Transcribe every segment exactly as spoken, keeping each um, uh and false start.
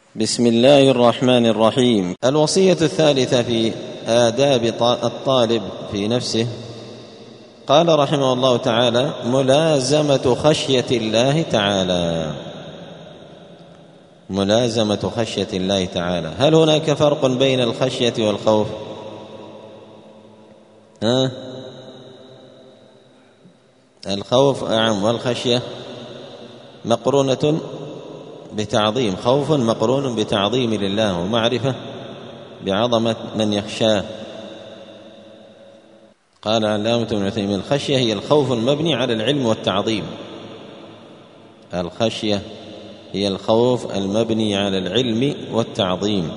بسم الله الرحمن الرحيم. الوصية الثالثة في آداب الطالب في نفسه، قال رحمه الله تعالى: ملازمة خشية الله تعالى. ملازمة خشية الله تعالى. هل هناك فرق بين الخشية والخوف؟ ها؟ الخوف أعم، والخشية مقرونة بتعظيم. خوف مقرون بتعظيم لله ومعرفة بعظمة من يخشاه. قال علامة ابن عثيمين: الخشية هي الخوف المبني على العلم والتعظيم. الخشية هي الخوف المبني على العلم والتعظيم.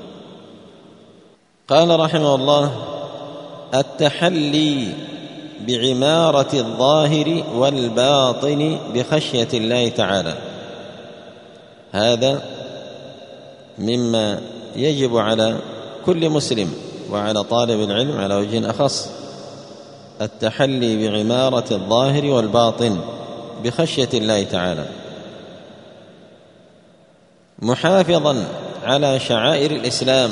قال رحمه الله: التحلي بعمارة الظاهر والباطن بخشية الله تعالى، هذا مما يجب على كل مسلم وعلى طالب العلم على وجه أخص، التحلي بعمارة الظاهر والباطن بخشية الله تعالى، محافظا على شعائر الإسلام.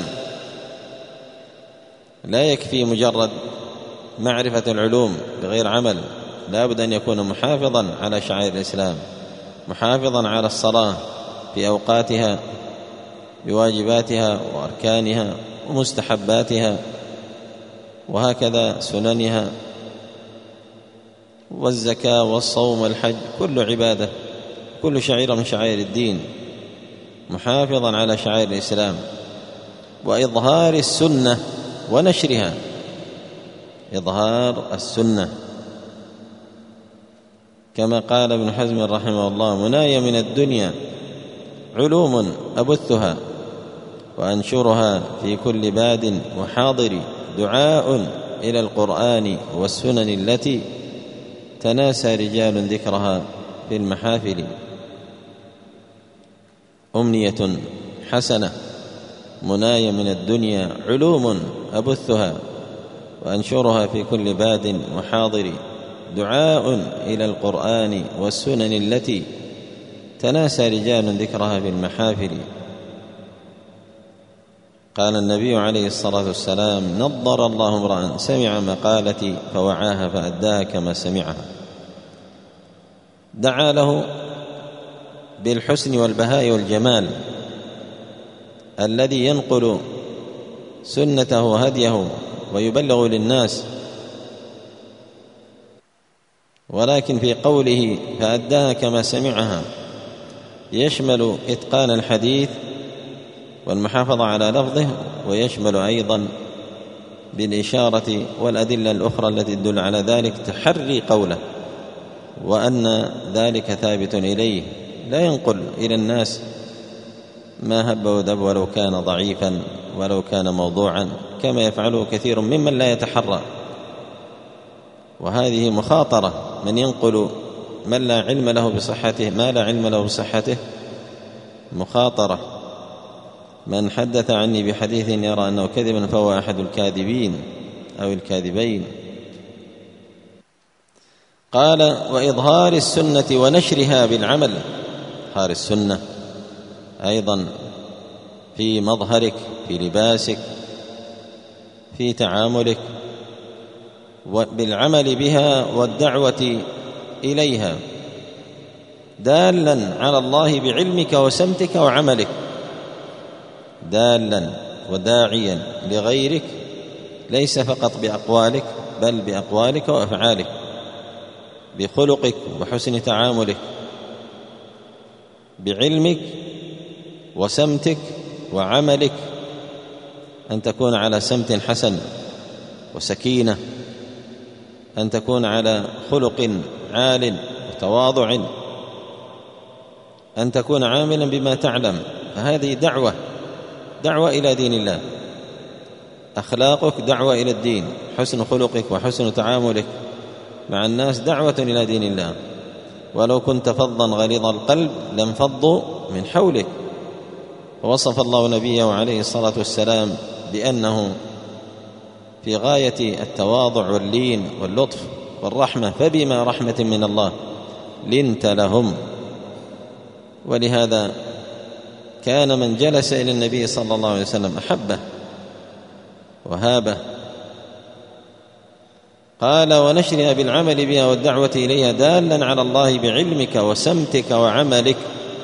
لا يكفي مجرد معرفة العلوم بغير عمل، لا بد أن يكون محافظا على شعائر الإسلام، محافظا على الصلاة في أوقاتها بواجباتها وأركانها ومستحباتها، وهكذا سننها، والزكاة والصوم والحج، كل عبادة، كل شعيرة من شعائر الدين، محافظا على شعائر الإسلام، وإظهار السنة ونشرها. إظهار السنة، كما قال ابن حزم رحمه الله: مناي من الدنيا علوم أبثها وأنشرها في كل باد وحاضر، دعاء إلى القرآن والسنن التي تناسى رجال ذكرها في المحافل. أمنية حسنة، مناي من الدنيا علوم أبثها وأنشرها في كل باد وحاضر، دعاء إلى القرآن والسنن التي تناسى رجال ذكرها في المحافل. قال النبي عليه الصلاة والسلام: نضر الله امرأ سمع مقالتي فوعاها فأداها كما سمعها. دعا له بالحسن والبهاء والجمال الذي ينقل سنته وهديه ويبلغ للناس، ولكن في قوله فأداها كما سمعها يشمل إتقان الحديث والمحافظة على لفظه، ويشمل أيضا بالإشارة والأدلة الأخرى التي تدل على ذلك تحري قوله، وأن ذلك ثابت إليه، لا ينقل إلى الناس ما هب ودب ولو كان ضعيفا ولو كان موضوعا، كما يفعله كثير ممن لا يتحرى. وهذه مخاطرة، من ينقل من لا علم له بصحته ما لا علم له بصحته مخاطرة. من حدث عني بحديث يرى أنه كذبا فهو أحد الكاذبين أو الكاذبين. قال: وإظهار السنة ونشرها بالعمل. إظهار السنة أيضا في مظهرك، في لباسك، في تعاملك، وبالعمل بها والدعوة إليها، دالا على الله بعلمك وسمتك وعملك، دالا وداعيا لغيرك، ليس فقط بأقوالك بل بأقوالك وأفعالك، بخلقك وحسن تعاملك، بعلمك وسمتك وعملك، أن تكون على سمت حسن وسكينة، أن تكون على خلق عال وتواضع، أن تكون عاملا بما تعلم. فهذه دعوة دعوة إلى دين الله. أخلاقك دعوة إلى الدين، حسن خلقك وحسن تعاملك مع الناس دعوة إلى دين الله. ولو كنت فظا غليظ القلب لانفضوا من حولك. ووصف الله نبيه عليه الصلاة والسلام بأنه في غاية التواضع واللين واللطف والرحمة، فبما رحمة من الله لنت لهم. ولهذا كان من جلس إلى النبي صلى الله عليه وسلم أحبه وهابه. قال: ونشرها بالعمل بها والدعوة إليها دالا على الله بعلمك وسمتك وعملك،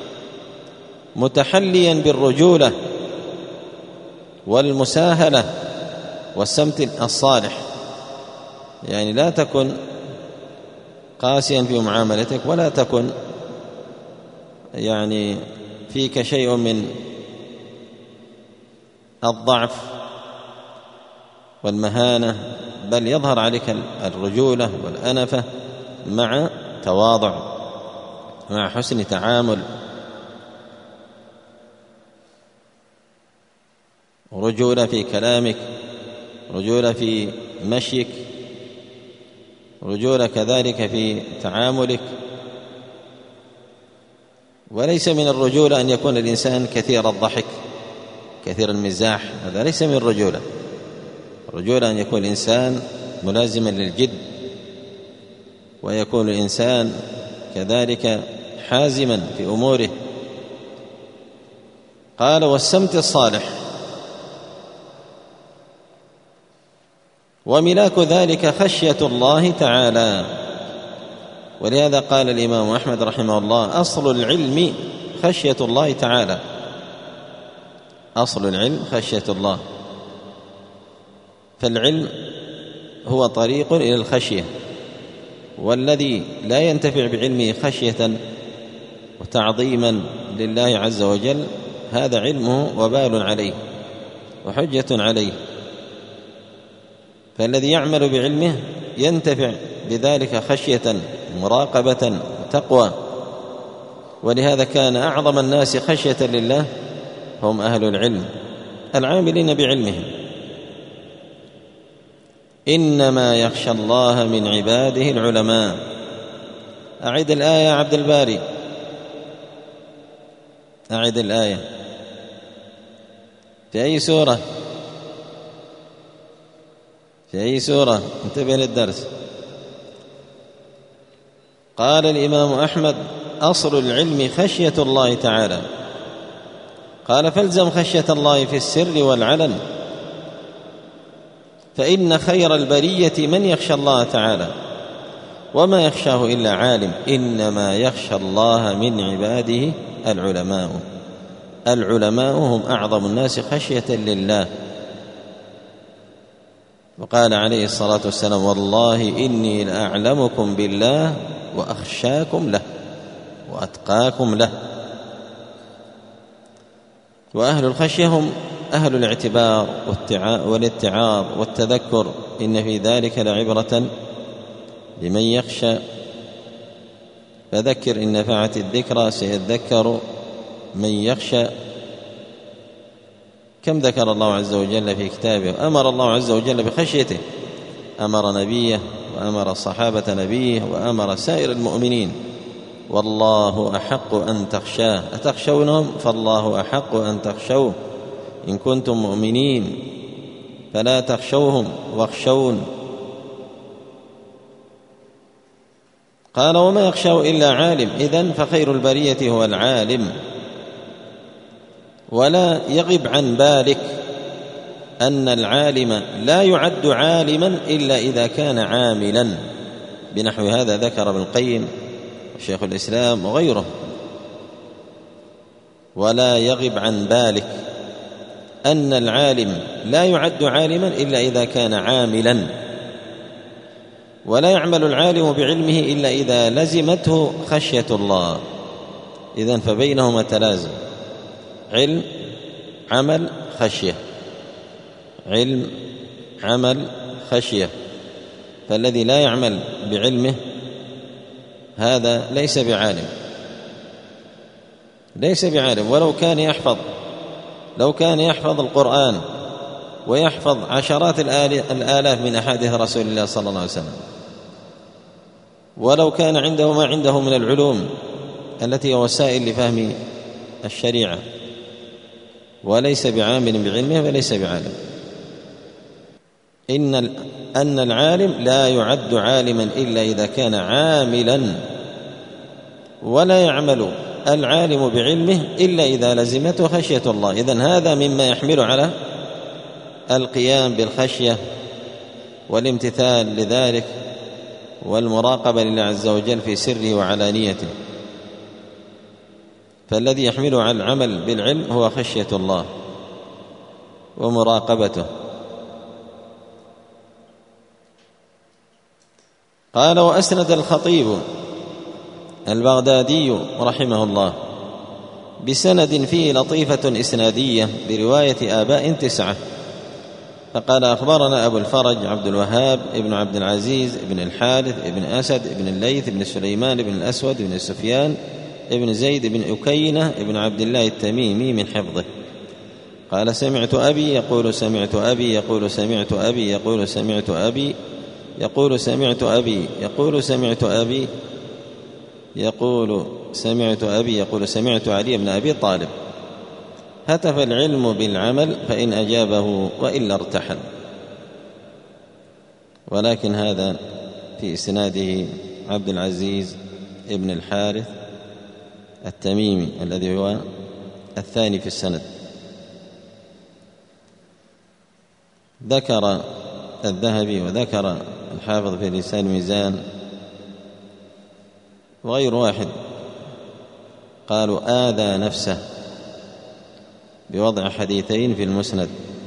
متحليا بالرجولة والمساهلة والسمت الصالح، يعني لا تكن قاسيا في معاملتك، ولا تكن يعني فيك شيء من الضعف والمهانة، بل يظهر عليك الرجولة والأنفة مع تواضع، مع حسن تعامل، رجولة في كلامك، رجولة في مشيك، رجولة كذلك في تعاملك. وليس من الرجولة أن يكون الإنسان كثير الضحك كثير المزاح، هذا ليس من الرجولة. الرجولة أن يكون الإنسان ملازما للجد، ويكون الإنسان كذلك حازما في أموره. قال: والسمت الصالح، وملاك ذلك خشية الله تعالى. ولهذا قال الإمام أحمد رحمه الله: أصل العلم خشية الله تعالى. أصل العلم خشية الله، فالعلم هو طريق إلى الخشية، والذي لا ينتفع بعلمه خشية وتعظيما لله عز وجل هذا علمه وبال عليه وحجة عليه. فالذي يعمل بعلمه ينتفع بذلك خشية مراقبة وتقوى. ولهذا كان أعظم الناس خشية لله هم أهل العلم العاملين بعلمهم. إنما يخشى الله من عباده العلماء. أعد الآية يا عبد الباري، أعد الآية. في أي سورة؟ في أي سورة؟ انتبه للدرس. قال الإمام أحمد: أصل العلم خشية الله تعالى. قال: فالزم خشية الله في السر والعلن، فإن خير البرية من يخشى الله تعالى، وما يخشاه إلا عالم. إنما يخشى الله من عباده العلماء. العلماء هم أعظم الناس خشية لله. وقال عليه الصلاة والسلام: والله إني لأعلمكم بالله وأخشاكم له وأتقاكم له. وأهل الخشية هم أهل الاعتبار والاتعاظ والتذكر. إن في ذلك لعبرة لمن يخشى، فذكر إن نفعت الذكرى سيذكر من يخشى. كم ذكر الله عز وجل في كتابه، أمر الله عز وجل بخشيته، أمر نبيه وأمر صحابة نبيه وأمر سائر المؤمنين: والله أحق أن تخشاه. أتخشونهم؟ فالله أحق أن تخشوه إن كنتم مؤمنين، فلا تخشوهم واخشون. قال: وما يخشاه إلا عالم. إذن فخير البرية هو العالم. ولا يغب عن بالك أن العالم لا يعد عالما إلا إذا كان عاملا، بنحو هذا ذكر ابن القيم وشيخ الإسلام وغيره. ولا يغب عن بالك أن العالم لا يعد عالما إلا إذا كان عاملا، ولا يعمل العالم بعلمه إلا إذا لزمته خشية الله. إذن فبينهما تلازم: علم عمل خشية، علم عمل خشية. فالذي لا يعمل بعلمه هذا ليس بعالم، ليس بعالم. ولو كان يحفظ لو كان يحفظ القرآن ويحفظ عشرات الآلاف من أحاديث رسول الله صلى الله عليه وسلم، ولو كان عنده ما عنده من العلوم التي هي وسائل لفهم الشريعة، وليس بعامل بعلمه فليس بعالم. إن أن العالم لا يعد عالما إلا إذا كان عاملا، ولا يعمل العالم بعلمه إلا إذا لزمته خشية الله. إذن هذا مما يحمل على القيام بالخشية والامتثال لذلك والمراقبة لله عز وجل في سره وعلانيته. فالذي يحمله على العمل بالعلم هو خشية الله ومراقبته. قال: وأسند الخطيب البغدادي رحمه الله بسند فيه لطيفة إسنادية برواية آباء تسعة، فقال: أخبرنا أبو الفرج عبد الوهاب ابن عبد العزيز ابن الحارث ابن أسد ابن الليث ابن سليمان ابن الأسود ابن سفيان ابن زيد ابن أكينة ابن عبد الله التميمي من حفظه. قال: سمعت أبي يقول سمعت أبي يقول سمعت أبي يقول سمعت أبي يقول سمعت أبي يقول سمعت أبي يقول سمعت أبي يقول سمعت علي بن أبي طالب: هتف العلم بالعمل فإن أجابه وإلا ارتحل. ولكن هذا في إسناده عبد العزيز ابن الحارث التميمي الذي هو الثاني في السند. ذكر الذهبي وذكر الحافظ في لسان ميزان وغير واحد قالوا آذى نفسه بوضع حديثين في المسند،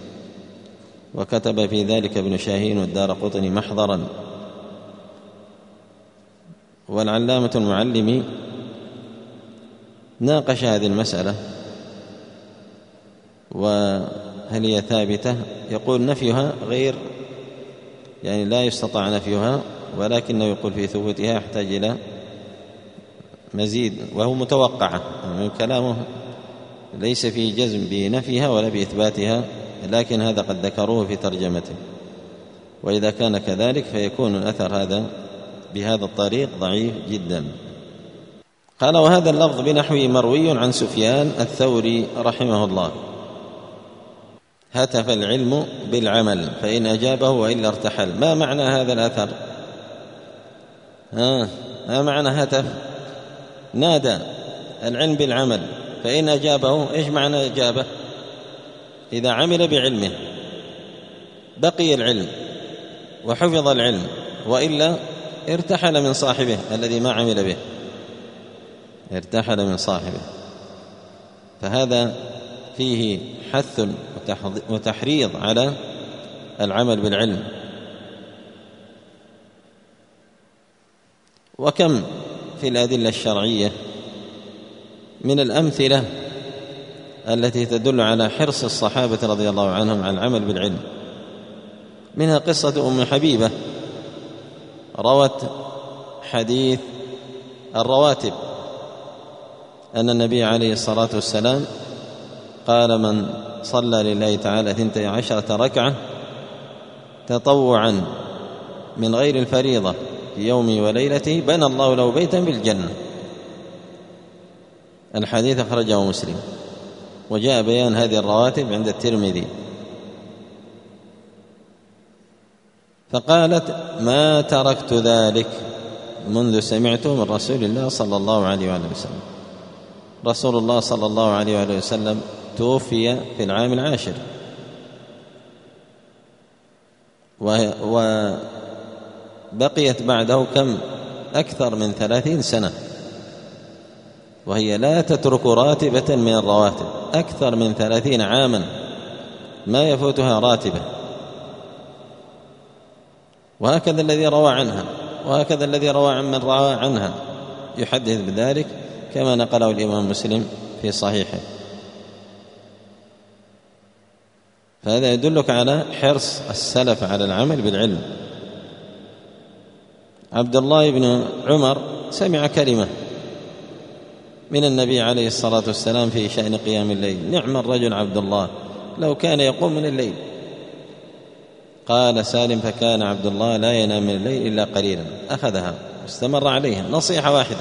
وكتب في ذلك ابن شاهين والدارقطني محضرا. والعلامة المعلمي ناقش هذه المسألة وهل هي ثابتة، يقول نفيها غير يعني لا يستطاع نفيها، ولكنه يقول في ثبوتها يحتاج إلى مزيد، وهو متوقعة من كلامه ليس فيه جزم بنفيها ولا بإثباتها، لكن هذا قد ذكروه في ترجمته. وإذا كان كذلك فيكون الأثر هذا بهذا الطريق ضعيف جدا. قال: وهذا اللفظ بنحوه مروي عن سفيان الثوري رحمه الله: هتف العلم بالعمل فإن أجابه وإلا ارتحل. ما معنى هذا الأثر؟ ها ما معنى هتف؟ نادى العلم بالعمل فإن أجابه. إيش معنى أجابه؟ إذا عمل بعلمه بقي العلم وحفظ العلم، وإلا ارتحل من صاحبه الذي ما عمل به، ارتحل من صاحبه. فهذا فيه حث وتحريض على العمل بالعلم. وكم في الأدلة الشرعية من الأمثلة التي تدل على حرص الصحابة رضي الله عنهم على العمل بالعلم. منها قصة أم حبيبة روت حديث الرواتب، أن النبي عليه الصلاة والسلام قال: من صلى لله تعالى ثنتي عشرة ركعة تطوعا من غير الفريضة في يومه وليلته بنى الله له بيتا بالجنة. الحديث أخرجه مسلم، وجاء بيان هذه الرواتب عند الترمذي. فقالت: ما تركت ذلك منذ سمعته من رسول الله صلى الله عليه وآله وسلم. رسول الله صلى الله عليه وآله وسلم توفي في العام العاشر، وبقيت بعده كم أكثر من ثلاثين سنة، وهي لا تترك راتبة من الرواتب، أكثر من ثلاثين عاما ما يفوتها راتبة. وهكذا الذي روى عنها، وهكذا الذي روى عن من روى عنها يحدث بذلك كما نقله الإمام مسلم في صحيحه. فهذا يدلك على حرص السلف على العمل بالعلم. عبد الله بن عمر سمع كلمة من النبي عليه الصلاة والسلام في شأن قيام الليل: نعم الرجل عبد الله لو كان يقوم من الليل. قال سالم: فكان عبد الله لا ينام من الليل إلا قليلا. أخذها واستمر عليها، نصيحة واحدة.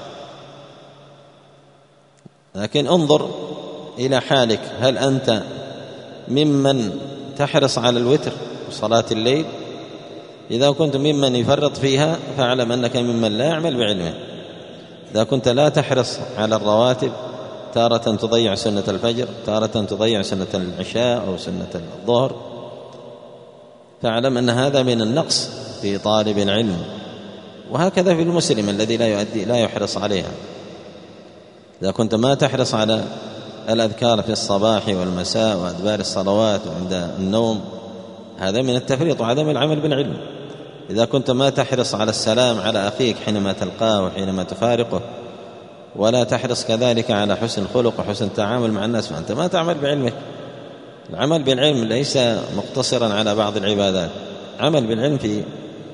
لكن انظر إلى حالك، هل أنت ممن تحرص على الوتر وصلاة الليل؟ إذا كنت ممن يفرط فيها فاعلم أنك ممن لا يعمل بعلمه. إذا كنت لا تحرص على الرواتب تارة تضيع سنة الفجر، تارة تضيع سنة العشاء أو سنة الظهر، فاعلم أن هذا من النقص في طالب العلم. وهكذا في المسلم الذي لا يؤدي لا يحرص عليها. إذا كنت ما تحرص على الأذكار في الصباح والمساء وأدبار الصلوات وعند النوم، هذا من التفريط وعدم العمل بالعلم. إذا كنت ما تحرص على السلام على أخيك حينما تلقاه وحينما تفارقه، ولا تحرص كذلك على حسن الخلق وحسن التعامل مع الناس، فأنت ما تعمل بعلمك. العمل بالعلم ليس مقتصرا على بعض العبادات، عمل بالعلم في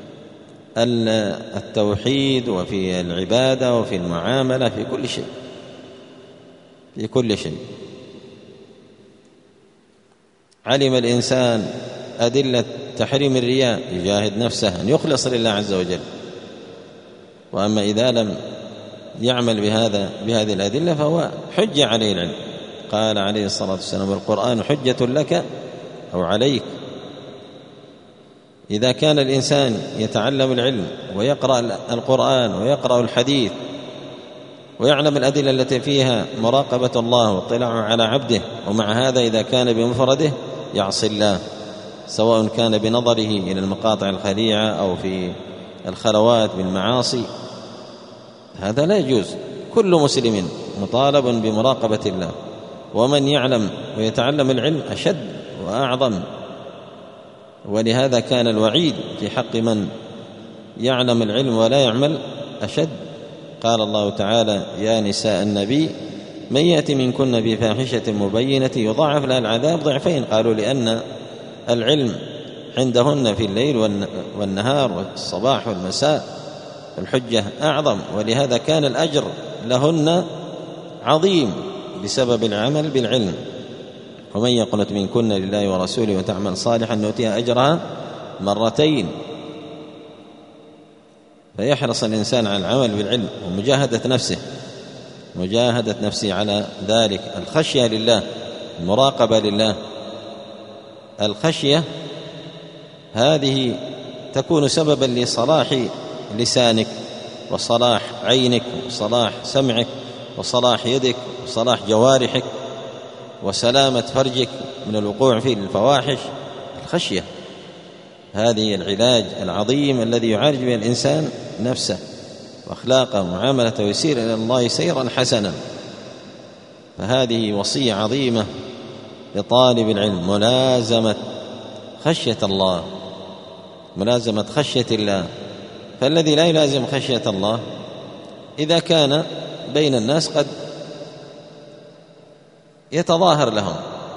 التوحيد وفي العبادة وفي المعاملة، في كل شيء، في كل شيء. علم الإنسان أدلة تحريم الرياء يجاهد نفسه أن يخلص لله عز وجل. وأما إذا لم يعمل بهذا بهذه الأدلة فهو حجة عليه العلم. قال عليه الصلاة والسلام: القرآن حجة لك أو عليك. إذا كان الإنسان يتعلم العلم ويقرأ القرآن ويقرأ الحديث ويعلم الأدلة التي فيها مراقبة الله واطلاع على عبده، ومع هذا إذا كان بمفرده يعصي الله، سواء كان بنظره إلى المقاطع الخليعة أو في الخلوات بالمعاصي، هذا لا يجوز. كل مسلم مطالب بمراقبة الله، ومن يعلم ويتعلم العلم أشد وأعظم. ولهذا كان الوعيد في حق من يعلم العلم ولا يعمل أشد. قال الله تعالى: يا نساء النبي من يأت منكن بفاحشة مبينة يضاعف لها العذاب ضعفين. قالوا لأن العلم عندهن في الليل والنهار والصباح والمساء، الحجة أعظم، ولهذا كان الأجر لهن عظيم بسبب العمل بالعلم. ومن يقنت منكن لله ورسوله وتعمل صالحا نؤتيها أجرها مرتين. فيحرص الإنسان على العمل بالعلم ومجاهدة نفسه مجاهدة نفسه على ذلك. الخشية لله، المراقبة لله. الخشية هذه تكون سببا لصلاح لسانك وصلاح عينك وصلاح سمعك وصلاح يدك وصلاح جوارحك وسلامة فرجك من الوقوع في الفواحش. الخشية هذه العلاج العظيم الذي يعالج به الإنسان نفسه وأخلاقه ومعاملته ويسير إلى الله سيرا حسنا. فهذه وصية عظيمة لطالب العلم، ملازمة خشية الله، ملازمة خشية الله. فالذي لا يلازم خشية الله إذا كان بين الناس قد يتظاهر لهم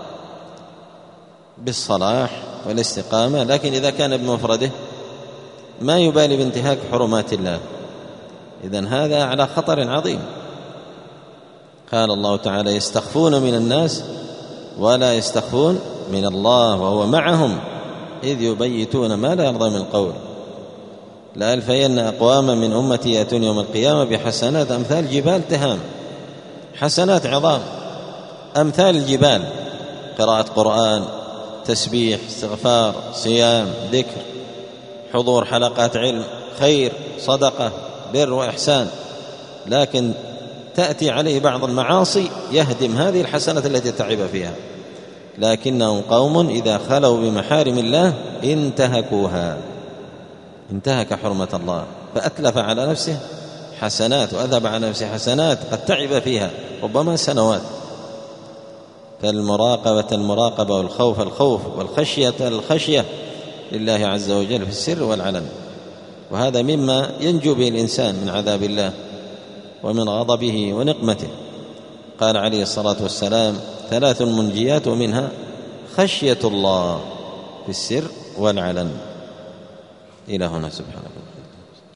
بالصلاح والاستقامة، لكن إذا كان بمفرده ما يبالي بانتهاك حرمات الله، إذن هذا على خطر عظيم. قال الله تعالى: يستخفون من الناس ولا يستخفون من الله وهو معهم إذ يبيتون ما لا يرضى من القول لألفين أقواما من أمتي يأتون يوم القيامة بحسنات أمثال جبال تهام. حسنات عظام أمثال الجبال، قراءة قرآن، تسبيح، استغفار، صيام، ذكر، حضور حلقات علم، خير، صدقة، بر وإحسان. لكن تأتي عليه بعض المعاصي يهدم هذه الحسنة التي تعب فيها. لكنهم قوم إذا خلوا بمحارم الله انتهكوها، انتهك حرمة الله، فأتلف على نفسه حسنات وأذهب على نفسه حسنات قد تعب فيها ربما سنوات. فالمراقبة المراقبة والخوف الخوف والخشية الخشية لله عز وجل في السر والعلن. وهذا مما ينجو به الإنسان من عذاب الله ومن غضبه ونقمته. قال عليه الصلاة والسلام: ثلاث منجيات، ومنها خشية الله في السر والعلن. إلى هنا سبحانه.